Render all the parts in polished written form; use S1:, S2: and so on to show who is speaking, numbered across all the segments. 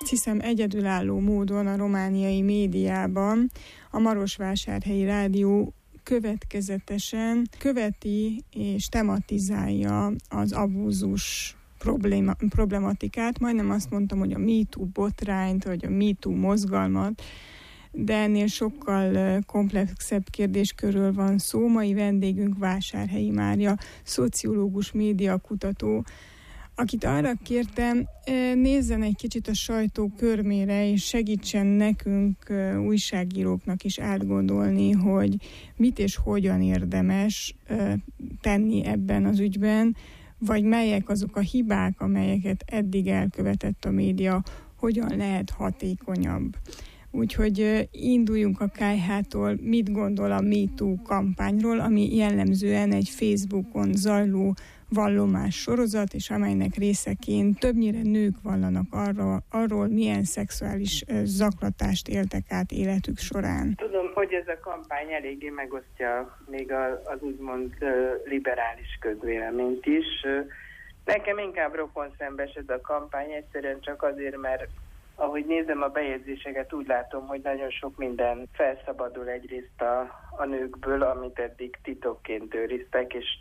S1: azt hiszem egyedülálló módon a romániai médiában a Marosvásárhelyi Rádió következetesen követi és tematizálja az abúzus problematikát. Majdnem azt mondtam, hogy a MeToo botrányt, vagy a MeToo mozgalmat, de ennél sokkal komplexebb kérdéskörről van szó. Mai vendégünk Vásárhelyi Mária, szociológus, médiakutató, akit arra kértem, nézzen egy kicsit a sajtó körmére, és segítsen nekünk, újságíróknak is átgondolni, hogy mit és hogyan érdemes tenni ebben az ügyben, vagy melyek azok a hibák, amelyeket eddig elkövetett a média, hogyan lehet hatékonyabb. Úgyhogy induljunk a KH-tól, mit gondol a MeToo kampányról, ami jellemzően egy Facebookon zajló vallomás sorozat, és amelynek részeként többnyire nők vallanak arról, milyen szexuális zaklatást éltek át életük során.
S2: Tudom, hogy ez a kampány eléggé megosztja még az úgymond liberális közvéleményt is. Nekem inkább rokonszenves ez a kampány, egyszerűen csak azért, mert ahogy nézem a bejegyzéseket, úgy látom, hogy nagyon sok minden felszabadul egyrészt a nőkből, amit eddig titokként őriztek, és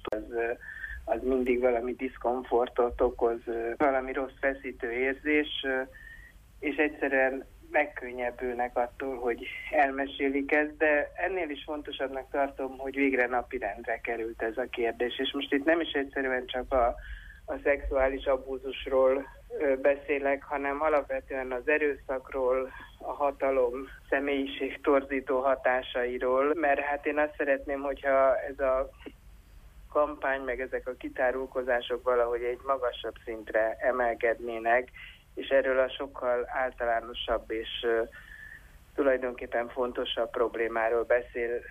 S2: az mindig valami diszkomfortot okoz, valami rossz feszítő érzés, és egyszerűen megkönnyebbülnek attól, hogy elmesélik ezt, de ennél is fontosabbnak tartom, hogy végre napirendre került ez a kérdés, és most itt nem is egyszerűen csak a szexuális abúzusról beszélek, hanem alapvetően az erőszakról, a hatalom személyiségtorzító hatásairól, mert hát én azt szeretném, hogyha ez a kampány, meg ezek a kitárulkozások valahogy egy magasabb szintre emelkednének, és erről a sokkal általánosabb és tulajdonképpen fontosabb problémáról beszélünk,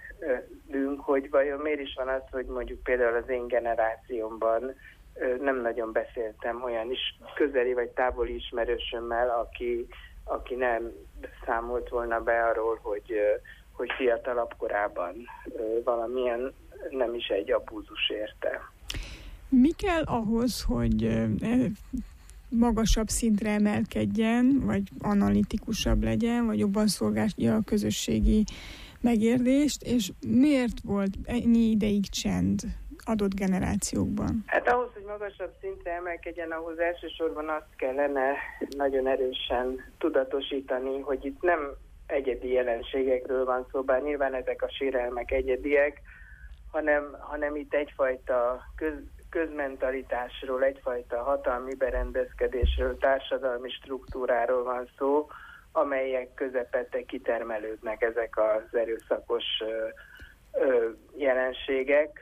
S2: hogy vajon miért is van az, hogy mondjuk például az én generációmban nem nagyon beszéltem olyan is közeli vagy távoli ismerősömmel, aki nem számolt volna be arról, hogy fiatalabb korában valamilyen nem is egy abúzus érte.
S1: Mi kell ahhoz, hogy magasabb szintre emelkedjen, vagy analitikusabb legyen, vagy jobban szolgálja a közösségi megérdést, és miért volt ennyi ideig csend adott generációkban?
S2: Hát ahhoz, hogy magasabb szintre emelkedjen, ahhoz elsősorban azt kellene nagyon erősen tudatosítani, hogy itt nem egyedi jelenségekről van szó, bár nyilván ezek a sérelmek egyediek, hanem itt egyfajta közmentalitásról, egyfajta hatalmi berendezkedésről, társadalmi struktúráról van szó, amelyek közepette kitermelődnek ezek az erőszakos jelenségek.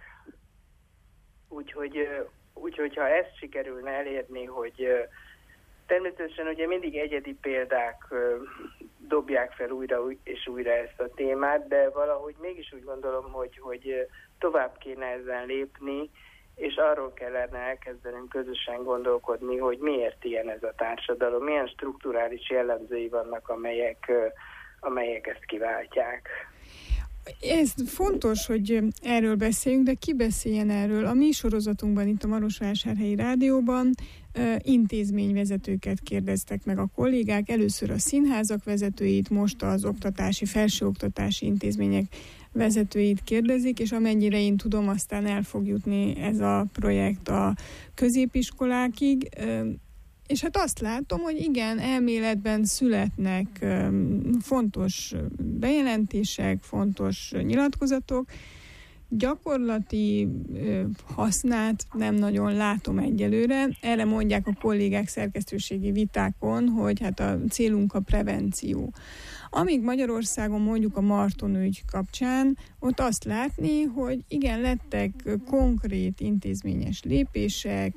S2: Úgyhogy ha ezt sikerülne elérni, hogy természetesen ugye mindig egyedi példák dobják fel újra és újra ezt a témát, de valahogy mégis úgy gondolom, hogy tovább kéne ezen lépni, és arról kellene elkezdenünk közösen gondolkodni, hogy miért ilyen ez a társadalom, milyen strukturális jellemzői vannak, amelyek ezt kiváltják.
S1: Ez fontos, hogy erről beszéljünk, de ki beszéljen erről? A mi sorozatunkban, itt a Marosvásárhelyi Rádióban intézményvezetőket kérdeztek meg a kollégák, először a színházak vezetőit, most az oktatási, felsőoktatási intézmények vezetőit kérdezik, és amennyire én tudom, aztán el fog jutni ez a projekt a középiskolákig. És hát azt látom, hogy igen, elméletben születnek fontos bejelentések, fontos nyilatkozatok, gyakorlati hasznát nem nagyon látom egyelőre. Erre mondják a kollégák szerkesztőségi vitákon, hogy hát a célunk a prevenció. Amíg Magyarországon mondjuk a Marton ügy kapcsán, ott azt látni, hogy igen, lettek konkrét intézményes lépések,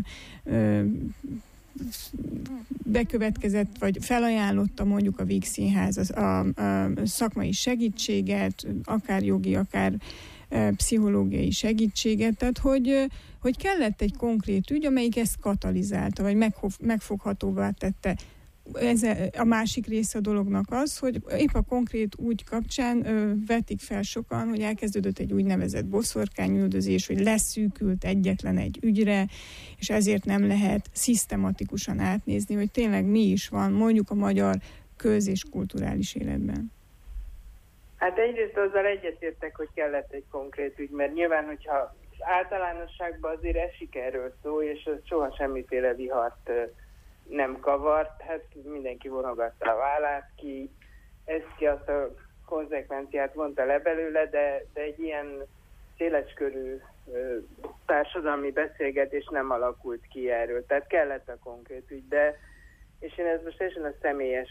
S1: bekövetkezett, vagy felajánlotta mondjuk a Víg Színház a szakmai segítséget, akár jogi, akár pszichológiai segítséget, tehát hogy kellett egy konkrét ügy, amelyik ezt katalizálta, vagy megfoghatóvá tette. ez a másik része a dolognak az, hogy épp a konkrét ügy kapcsán vetik fel sokan, hogy elkezdődött egy úgynevezett boszorkányüldözés, hogy leszűkült egyetlen egy ügyre, és ezért nem lehet szisztematikusan átnézni, hogy tényleg mi is van mondjuk a magyar köz- és kulturális életben.
S2: Hát egyrészt azzal egyetértek, hogy kellett egy konkrét ügy, mert nyilván, hogyha általánosságban azért esik erről szó, és ez soha semmiféle vihart nem kavart, hát mindenki vonogatta a vállát, ki azt a konzekvenciát vonta le belőle, de egy ilyen széleskörű társadalmi beszélgetés nem alakult ki erről, tehát kellett a konkrét ügy, és én ez most teljesen a személyes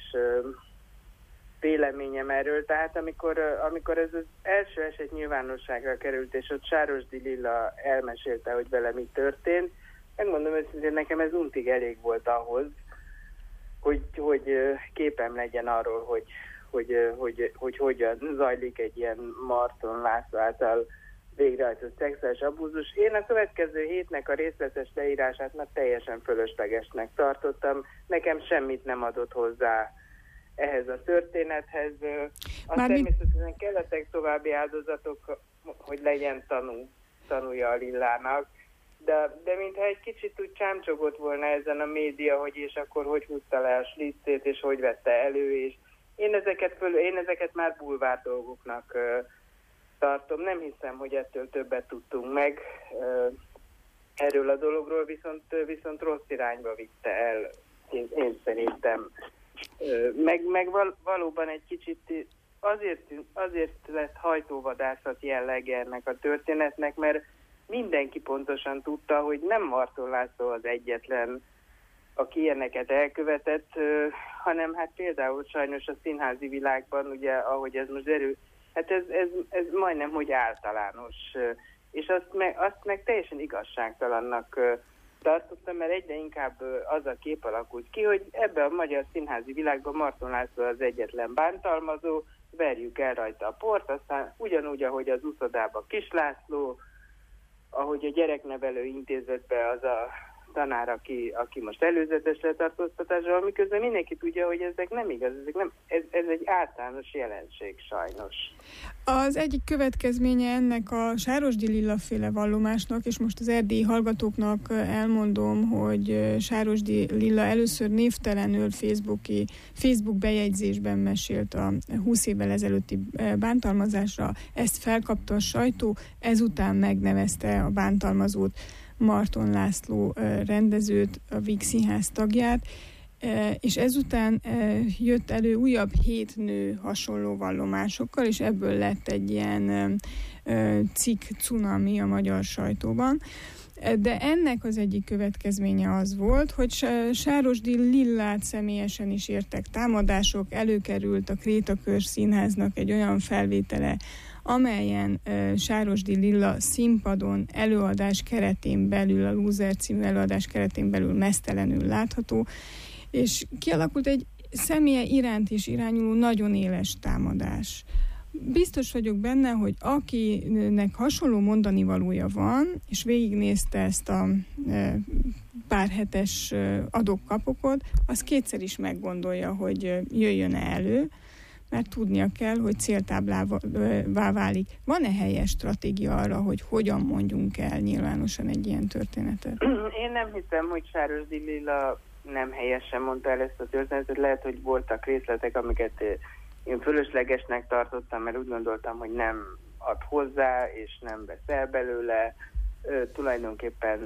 S2: véleményem erről, tehát amikor ez az első eset nyilvánosságra került, és ott Sárosdi Lilla elmesélte, hogy vele mi történt, megmondom őszintén, nekem ez untig elég volt ahhoz, hogy képem legyen arról, hogy hogyan zajlik egy ilyen Marton László által végrehajtott szexuális abúzus. Én a következő hétnek a részletes leírását már teljesen fölöslegesnek tartottam, nekem semmit nem adott hozzá ehhez a történethez. Természetesen kellettek további áldozatok, hogy legyen tanúja a Lillának, de mintha egy kicsit úgy csámcsogott volna ezen a média, hogy és akkor hogy húzta le a sliccét, és hogy vette elő, és én ezeket már bulvár dolgoknak tartom. Nem hiszem, hogy ettől többet tudtunk meg erről a dologról, viszont rossz irányba vitte el, én szerintem. Meg valóban egy kicsit azért lett hajtóvadászat jellege ennek a történetnek, mert mindenki pontosan tudta, hogy nem Marton László az egyetlen, aki ilyeneket elkövetett, hanem hát például sajnos a színházi világban, ugye, ahogy ez most hát ez majdnem, hogy általános. És azt meg teljesen igazságtalannak tartottam, mert egyre inkább az a kép alakult ki, hogy ebben a magyar színházi világban Marton László az egyetlen bántalmazó, verjük el rajta a port, aztán ugyanúgy, ahogy az uszodában Kis László, ahogy a gyereknevelő intézetben az a tanár, aki most előzetes letartóztatásra, miközben mindenki tudja, hogy ezek nem igaz, ez egy általános jelenség sajnos.
S1: Az egyik következménye ennek a Sárosdi Lilla féle vallomásnak, és most az erdélyi hallgatóknak elmondom, hogy Sárosdi Lilla először névtelenül Facebook bejegyzésben mesélt a 20 évvel ezelőtti bántalmazásra, ezt felkapta a sajtó, ezután megnevezte a bántalmazót, Marton László rendezőt, a Víg Színház tagját, és ezután jött elő újabb 7 nő hasonló vallomásokkal, és ebből lett egy ilyen cikk cunami a magyar sajtóban. De ennek az egyik következménye az volt, hogy Sárosdi Lillát személyesen is értek támadások, előkerült a Krétakör Színháznak egy olyan felvétele, amelyen Sárosdi Lilla színpadon előadás keretén belül, a Lúzer című előadás keretén belül meztelenül látható, és kialakult egy személye iránt is irányuló nagyon éles támadás. Biztos vagyok benne, hogy akinek hasonló mondanivalója van, és végignézte ezt a pár hetes adok-kapokot, az kétszer is meggondolja, hogy jöjjön-e elő, mert tudnia kell, hogy céltáblává válik. Van-e helyes stratégia arra, hogy hogyan mondjunk el nyilvánosan egy ilyen történetet?
S2: Én nem hiszem, hogy Sárosdi Lilla nem helyesen mondta el ezt a történetet. Lehet, hogy voltak részletek, amiket én fölöslegesnek tartottam, mert úgy gondoltam, hogy nem ad hozzá, és nem vesz el belőle. Tulajdonképpen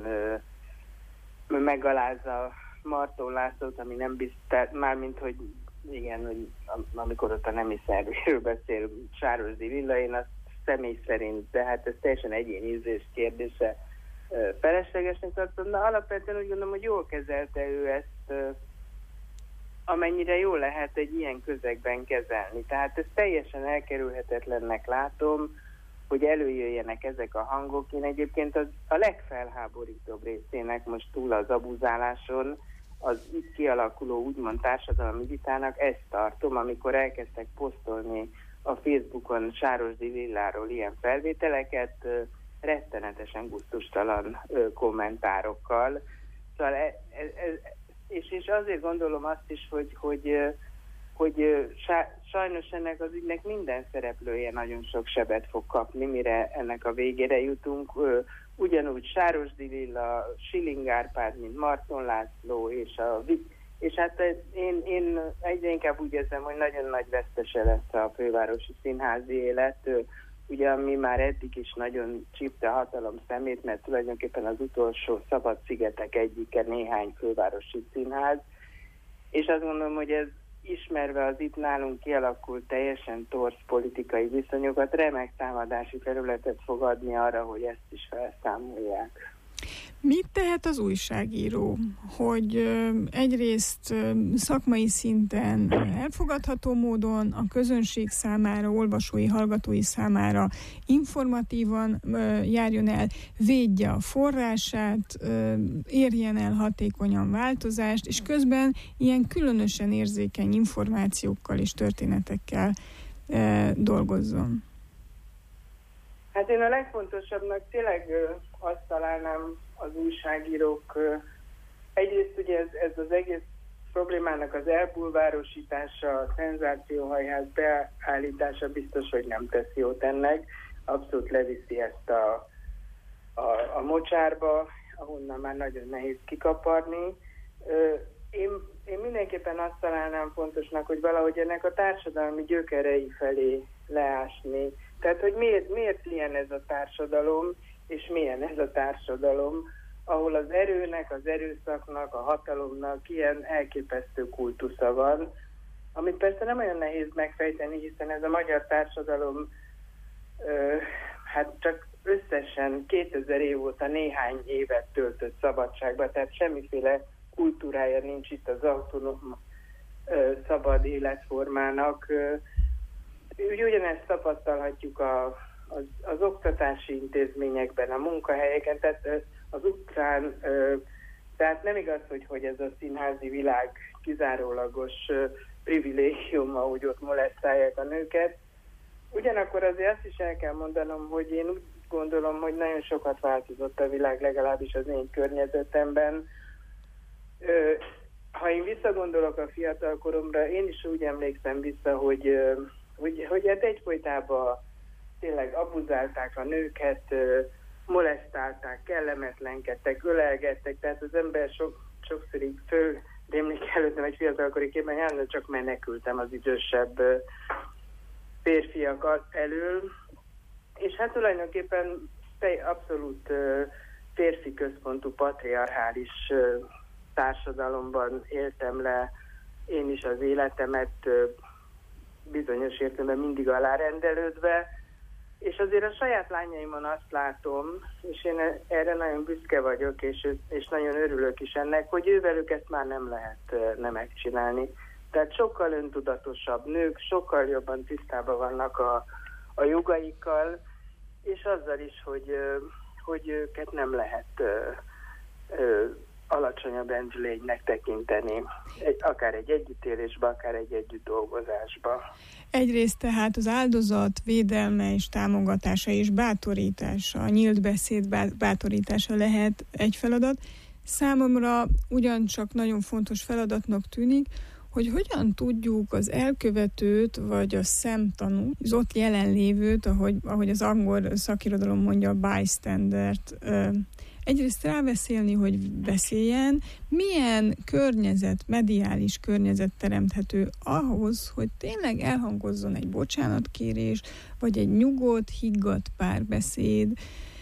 S2: megalázza Marton Lászlót, ami nem biztos, mármint, hogy igen, hogy amikor ott a nemi szervéről beszél Sárosdi Lilla, én azt személy szerint, de hát ez teljesen egyéni ízlés kérdése, feleslegesnek tartom, de alapvetően úgy gondolom, hogy jól kezelte ő ezt, amennyire jól lehet egy ilyen közegben kezelni. Tehát ezt teljesen elkerülhetetlennek látom, hogy előjöjjenek ezek a hangok. Én egyébként a legfelháborítóbb részének most túl az abuzáláson, az itt kialakuló úgymond társadalmi vitának ezt tartom, amikor elkezdtek posztolni a Facebookon Sárosdi Lilláról ilyen felvételeket, rettenetesen gusztustalan kommentárokkal. Szóval és azért gondolom azt is, hogy sajnos ennek az ügynek minden szereplője nagyon sok sebet fog kapni, mire ennek a végére jutunk. Ugyanúgy Sárosdi Lilla, Schilling Árpád, mint Marton László, és hát én egyre inkább úgy érzem, hogy nagyon nagy vesztese lesz a fővárosi színházi élet, ugye ami már eddig is nagyon csípte a hatalom szemét, mert tulajdonképpen az utolsó szabad szigetek egyike néhány fővárosi színház, és azt gondolom, hogy ez ismerve az itt nálunk kialakult teljesen torz politikai viszonyokat, remek támadási területet fog adni arra, hogy ezt is felszámolják.
S1: Mit tehet az újságíró, hogy egyrészt szakmai szinten elfogadható módon a közönség számára, olvasói, hallgatói számára informatívan járjon el, védje a forrását, érjen el hatékonyan változást, és közben ilyen különösen érzékeny információkkal és történetekkel dolgozzon?
S2: Hát én a legfontosabbnak tényleg azt találnám az újságírók. Egyrészt ugye ez az egész problémának az elbulvárosítása, a szenzációhajház beállítása biztos, hogy nem tesz jót ennek. Abszolút leviszi ezt a mocsárba, ahonnan már nagyon nehéz kikaparni. Én mindenképpen azt találnám fontosnak, hogy valahogy ennek a társadalmi gyökerei felé leásni. Tehát, hogy miért ilyen ez a társadalom, és milyen ez a társadalom, ahol az erőnek, az erőszaknak, a hatalomnak ilyen elképesztő kultusza van, amit persze nem olyan nehéz megfejteni, hiszen ez a magyar társadalom hát csak összesen 2000 év óta néhány évet töltött szabadságba, tehát semmiféle kultúrája nincs itt az autonóm szabad életformának. Ugyanezt tapasztalhatjuk az oktatási intézményekben, a munkahelyeken, tehát az ukrán, tehát nem igaz, hogy ez a színházi világ kizárólagos privilégiuma, hogy ott molesztálják a nőket. Ugyanakkor azért azt is el kell mondanom, hogy én úgy gondolom, hogy nagyon sokat változott a világ, legalábbis az én környezetemben. Ha én visszagondolok a fiatal koromra, én is úgy emlékszem vissza, hogy hát egyfolytában tényleg abuzálták a nőket, molesztálták, kellemetlenkedtek, ölelgettek, tehát az ember sokszor így rémlik előttem egy fiatalkori képben, járna csak menekültem az idősebb férfiak elől, és hát tulajdonképpen abszolút férfi központú, patriarchális társadalomban éltem le én is az életemet, bizonyos értelemben mindig alárendelődve, és azért a saját lányaimon azt látom, és én erre nagyon büszke vagyok, és nagyon örülök is ennek, hogy ővelük ezt már nem lehet megcsinálni. Tehát sokkal öntudatosabb nők, sokkal jobban tisztában vannak a jogaikkal, és azzal is, hogy őket nem lehet alacsonyabb rendlénynek tekinteni, akár egy együttélésbe, akár egy együtt dolgozásba.
S1: Egyrészt tehát az áldozat védelme és támogatása és bátorítása, a nyílt beszéd bátorítása lehet egy feladat. Számomra ugyancsak nagyon fontos feladatnak tűnik, hogy hogyan tudjuk az elkövetőt, vagy a szemtanút, az ott jelenlévőt, ahogy az angol szakirodalom mondja, a bystandert, egyrészt rábeszélni, hogy beszéljen, milyen mediális környezet teremthető ahhoz, hogy tényleg elhangozzon egy bocsánatkérés, vagy egy nyugodt, higgadt párbeszéd.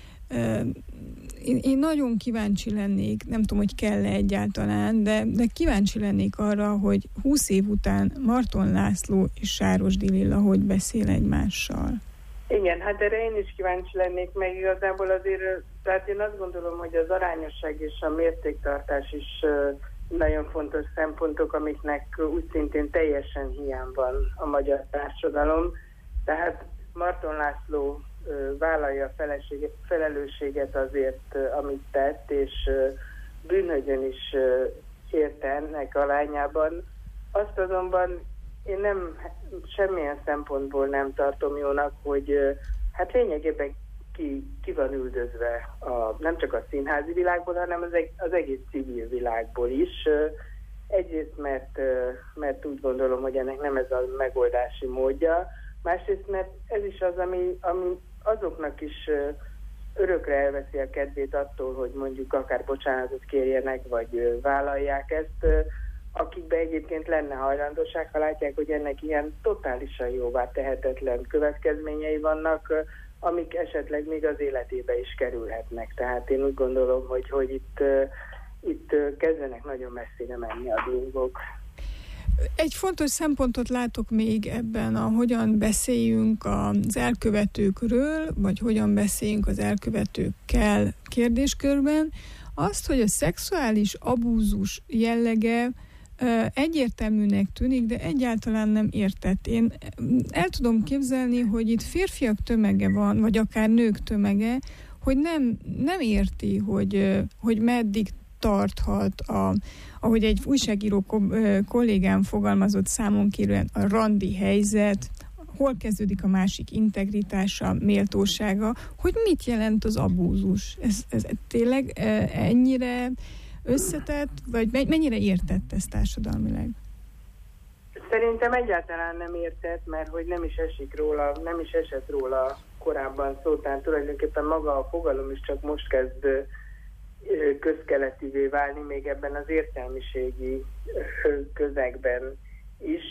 S1: Én nagyon kíváncsi lennék, nem tudom, hogy kell-e egyáltalán, de kíváncsi lennék arra, hogy 20 év után Marton László és Sárosdi Lilla hogy beszél egymással.
S2: Igen, hát erre én is kíváncsi lennék, meg igazából azért, tehát én azt gondolom, hogy az arányosság és a mértéktartás is nagyon fontos szempontok, amiknek úgy szintén teljesen hiány van a magyar társadalom. Tehát Marton László vállalja a felelősséget azért, amit tett, és bűnhögyön is érte ennek a lányában. Azt azonban én semmilyen szempontból nem tartom jónak, hogy hát lényegében ki van üldözve nem csak a színházi világból, hanem az egész civil világból is, Egyrészt, mert úgy gondolom, hogy ennek nem ez a megoldási módja, másrészt, mert ez is az, ami azoknak is örökre elveszi a kedvét attól, hogy mondjuk akár bocsánatot kérjenek, vagy vállalják ezt, akikbe egyébként lenne hajlandóság, ha látják, hogy ennek ilyen totálisan jóvá tehetetlen következményei vannak, amik esetleg még az életébe is kerülhetnek. Tehát én úgy gondolom, hogy itt kezdenek nagyon messzire menni a dolgok.
S1: Egy fontos szempontot látok még ebben, hogyan beszéljünk az elkövetőkről, vagy hogyan beszéljünk az elkövetőkkel kérdéskörben, azt, hogy a szexuális abúzus jellege egyértelműnek tűnik, de egyáltalán nem értett. Én el tudom képzelni, hogy itt férfiak tömege van, vagy akár nők tömege, hogy nem érti, hogy meddig tarthat, ahogy egy újságíró kollégám fogalmazott számon kérően, a randi helyzet, hol kezdődik a másik integritása, méltósága, hogy mit jelent az abúzus. Ez tényleg ennyire összetett, vagy mennyire értett ez társadalmilag?
S2: Szerintem egyáltalán nem értett, mert hogy nem is esett róla korábban szó, tehát tulajdonképpen maga a fogalom is csak most kezd közkeletivé válni, még ebben az értelmiségi közegben is.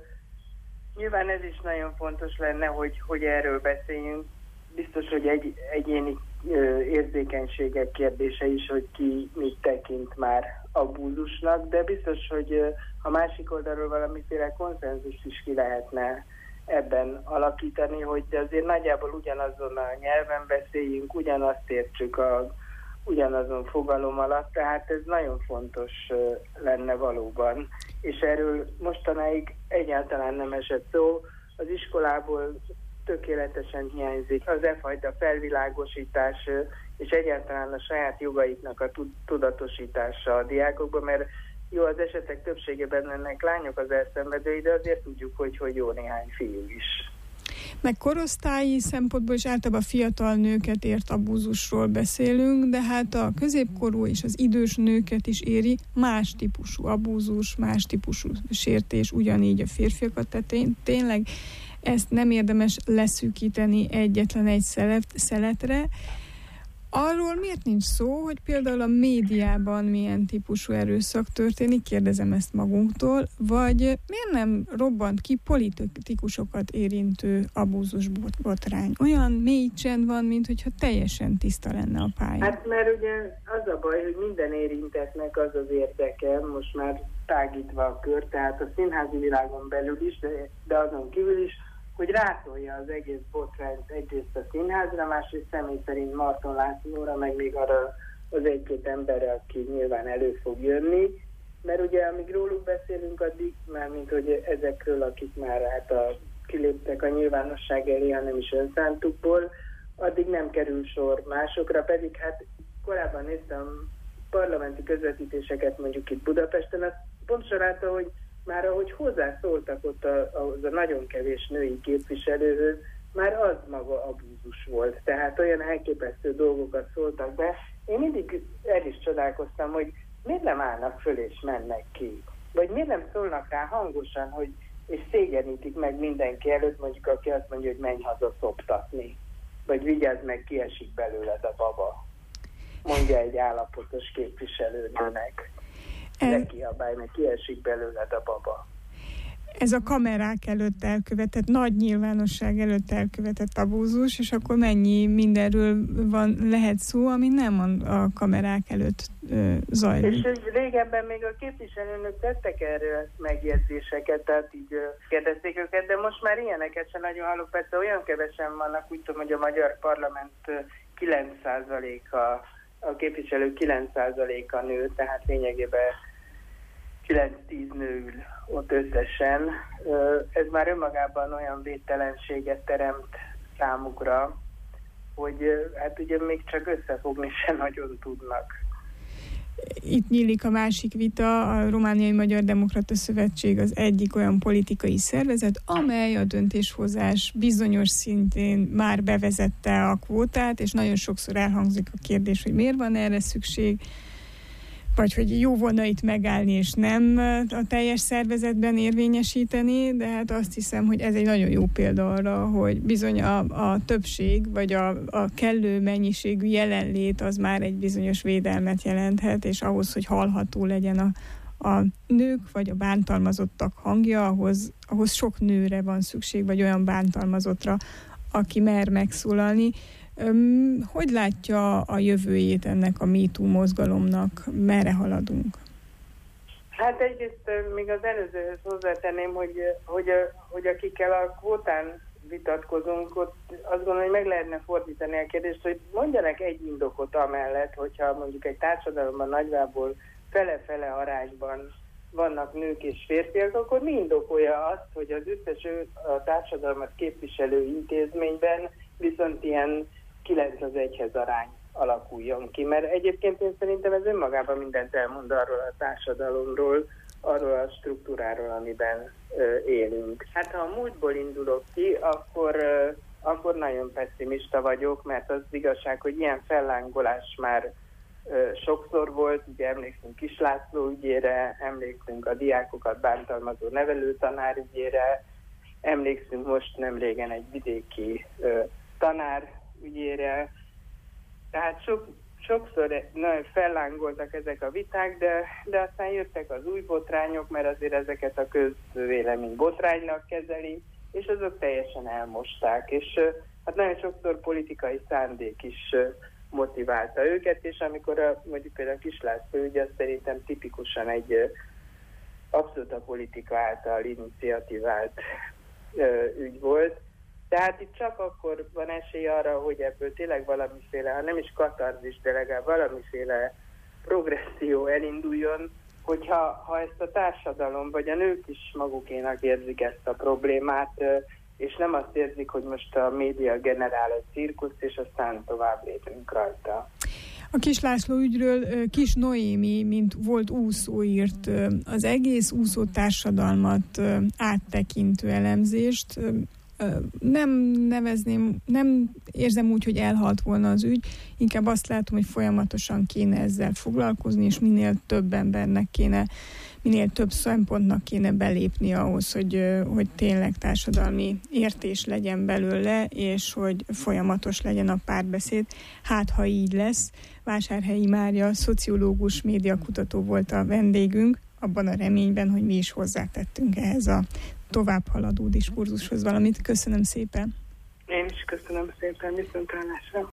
S2: Nyilván ez is nagyon fontos lenne, hogy erről beszéljünk. Biztos, hogy egyéni érzékenységek kérdése is, hogy ki mit tekint már abúzusnak, de biztos, hogy a másik oldalról valamiféle konszenzust is ki lehetne ebben alakítani, hogy azért nagyjából ugyanazon a nyelven beszéljünk, ugyanazt értsük ugyanazon fogalom alatt, tehát ez nagyon fontos lenne valóban. És erről mostanáig egyáltalán nem esett szó. Az iskolából tökéletesen hiányzik az fajta felvilágosítás, és egyáltalán a saját jogaiknak a tudatosítása a diákokban, mert jó, az esetek többségében ennek lányok az elszenvedői, de azért tudjuk, hogy jó néhány fiú is.
S1: Meg korosztályi szempontból is általában fiatal nőket ért abúzusról beszélünk, de hát a középkorú és az idős nőket is éri más típusú abúzus, más típusú sértés, ugyanígy a férfiakat, tehát tényleg ezt nem érdemes leszűkíteni egyetlen egy szeletre. Arról miért nincs szó, hogy például a médiában milyen típusú erőszak történik, kérdezem ezt magunktól, vagy miért nem robbant ki politikusokat érintő abúzus botrány? Olyan mély csend van, mintha teljesen tiszta lenne a pálya.
S2: Hát mert ugye az a baj, hogy minden érintettnek az az érdeke, most már tágítva a kör, tehát a színházi világon belül is, de azon kívül is, hogy rátolja az egész botrányt egyrészt a színházra, másrészt személy szerint Marton Lászlóra, meg még arra az egy-két emberre, aki nyilván elő fog jönni, mert ugye amíg róluk beszélünk addig, mármint hogy ezekről, akik már kiléptek a nyilvánosság elé, hanem is önszántukból, addig nem kerül sor másokra, pedig hát korábban néztem parlamenti közvetítéseket mondjuk itt Budapesten, azt pontosan látta, hogy már ahogy hozzászóltak ott az a nagyon kevés női képviselőhöz, már az maga abúzus volt. Tehát olyan elképesztő dolgokat szóltak be. Én mindig el is csodálkoztam, hogy miért nem állnak föl és mennek ki. Vagy miért nem szólnak rá hangosan, és szégyenítik meg mindenki előtt, mondjuk aki azt mondja, hogy menj haza szoptatni. Vagy vigyázz meg, kiesik belőled a baba. Mondja egy állapotos képviselőnőnek. Lekiabálj, meg kiesik belőled a baba.
S1: Ez a kamerák előtt elkövetett, nagy nyilvánosság előtt elkövetett abúzus, és akkor mennyi mindenről lehet szó, ami nem a kamerák előtt zajlik.
S2: És régebben még a képviselőnök tettek erről megjegyzéseket, tehát így kérdezték őket, de most már ilyeneket sem nagyon hallok, persze olyan kevesen vannak, úgy tudom, hogy a magyar parlament 9%-a, a képviselő 9%-a nő, tehát lényegében 9-10 nő ül ott összesen. Ez már önmagában olyan védtelenséget teremt számukra, hogy hát ugye még csak összefogni sem nagyon tudnak.
S1: Itt nyílik a másik vita, a Romániai Magyar Demokrata Szövetség az egyik olyan politikai szervezet, amely a döntéshozás bizonyos szintén már bevezette a kvótát, és nagyon sokszor elhangzik a kérdés, hogy miért van erre szükség. vagy hogy jó volna itt megállni, és nem a teljes szervezetben érvényesíteni, de hát azt hiszem, hogy ez egy nagyon jó példa arra, hogy bizony a többség, vagy a kellő mennyiségű jelenlét az már egy bizonyos védelmet jelenthet, és ahhoz, hogy hallható legyen a nők, vagy a bántalmazottak hangja, ahhoz sok nőre van szükség, vagy olyan bántalmazottra, aki mer megszólalni. Hogy látja a jövőjét ennek a MeToo mozgalomnak? Merre haladunk?
S2: Hát egyrészt még az előzőhöz hozzátenném, hogy akikkel a kvótán vitatkozunk, ott azt gondolom, hogy meg lehetne fordítani a kérdést, hogy mondjanak egy indokot amellett, hogyha mondjuk egy társadalomban nagyjából fele-fele arányban vannak nők és férfiak, akkor mi indokolja azt, hogy az összes a társadalmat képviselő intézményben viszont ilyen 9-1 arány alakuljon ki. Mert egyébként én szerintem ez önmagában mindent elmond arról a társadalomról, arról a struktúráról, amiben élünk. Hát ha a múltból indulok ki, akkor nagyon pessimista vagyok, mert az igazság, hogy ilyen fellángolás már sokszor volt, ugye emlékszünk Kis László ügyére, emlékszünk a diákokat bántalmazó nevelőtanár ügyére, emlékszünk most nemrégen egy vidéki tanár ügyére. Tehát sokszor nagyon fellángoltak ezek a viták, de aztán jöttek az új botrányok, mert azért ezeket a közvélemény botránynak kezeli, és azok teljesen elmosták. És hát nagyon sokszor politikai szándék is motiválta őket, és amikor mondjuk például Kis László ügy, az szerintem tipikusan egy abszolút a politika által iniciatívált ügy volt. Tehát itt csak akkor van esély arra, hogy ebből tényleg valamiféle, ha nem is katarzis, de legalább valamiféle progresszió elinduljon, hogyha ezt a társadalom, vagy a nők is magukénak érzik ezt a problémát, és nem azt érzik, hogy most a média generál egy cirkuszt, és aztán tovább lépünk rajta.
S1: A Kis László ügyről Kis Noémi, mint volt úszó, írt az egész úszó társadalmat áttekintő elemzést. Nem érzem úgy, hogy elhalt volna az ügy, inkább azt látom, hogy folyamatosan kéne ezzel foglalkozni, és minél több embernek minél több szempontnak kéne belépni ahhoz, hogy tényleg társadalmi értés legyen belőle, és hogy folyamatos legyen a párbeszéd. Hát, ha így lesz. Vásárhelyi Mária, szociológus, médiakutató volt a vendégünk, abban a reményben, hogy mi is hozzátettünk ehhez a tovább haladó diskurzushoz valamit. Köszönöm szépen!
S2: Én is köszönöm szépen, viszontlátásra!